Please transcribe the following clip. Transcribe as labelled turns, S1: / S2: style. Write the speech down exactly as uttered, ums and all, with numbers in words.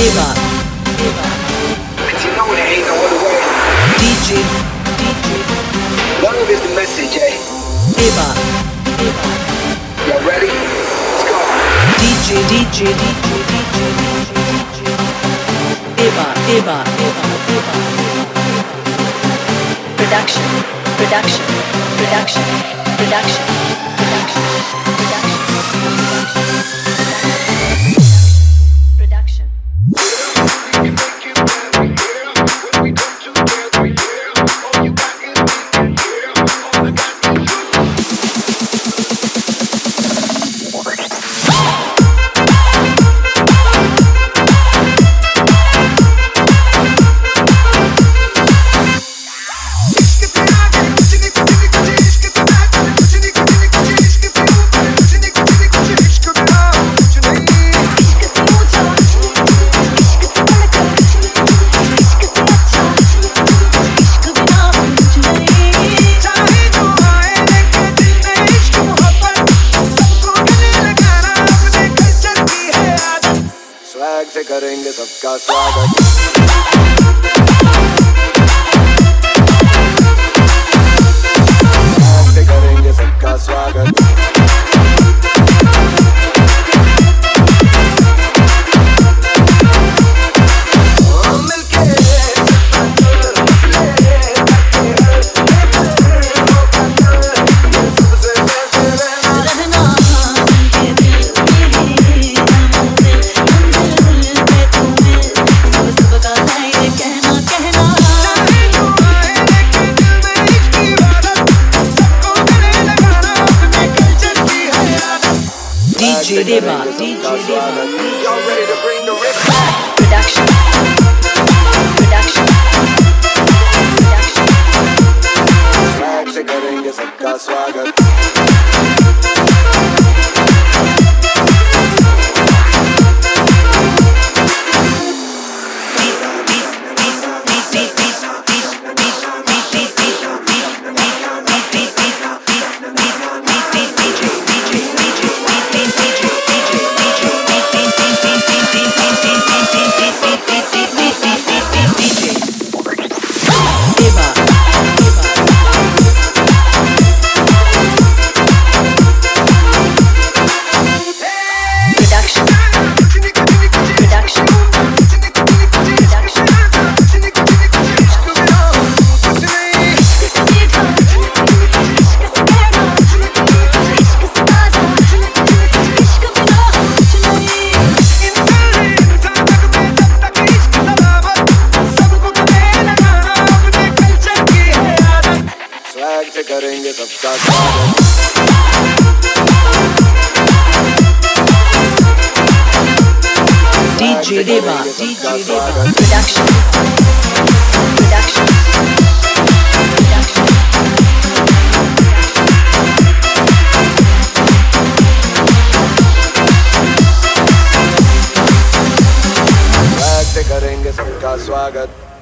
S1: Deva, Deva.
S2: Cause you know there ain't no other way.
S1: D J, D J.
S2: Love is the message, eh?
S1: Deva, Deva.
S2: Y'all ready? Let's go.
S1: D J, D J, D J, D J, D J. Deva, Deva, Deva, Deva.
S3: Production, production, production, production, production, production, production.
S4: Swag से करेंगे सबका स्वागत swag से करेंगे सबका स्वागत
S1: D J Deva, D J Deva.
S4: Y'all ready to bring the rip back?
S3: Production, production, production.
S4: Swag से करेंगे सबका स्वागत स्वैग से करेंगे सबका स्वागत
S1: D J Deva, D J Deva.
S3: Production, production, production.
S4: Swag से करेंगे सबका स्वागत